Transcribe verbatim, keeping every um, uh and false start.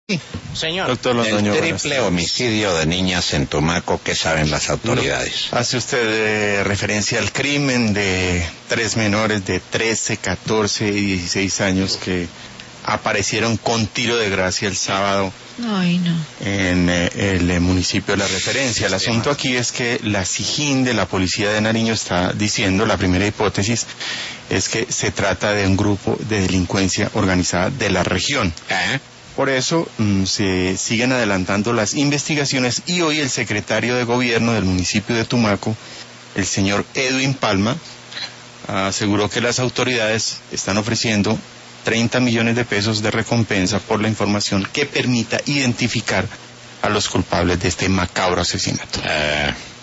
Señor, Doctor Londoño, el buenas triple tardes. homicidio de niñas en Tumaco, ¿qué saben las autoridades? Hace usted eh, referencia al crimen de tres menores de trece, catorce y dieciséis años que aparecieron con tiro de gracia el sábado Ay, no. en eh, el eh, municipio de La Referencia. El asunto aquí es que la SIJIN de la Policía de Nariño está diciendo, la primera hipótesis es que se trata de un grupo de delincuencia organizada de la región. ¿Eh? Por eso mm, se siguen adelantando las investigaciones y hoy el secretario de gobierno del municipio de Tumaco, el señor Edwin Palma, aseguró que las autoridades están ofreciendo treinta millones de pesos de recompensa por la información que permita identificar a los culpables de este macabro asesinato. Eh,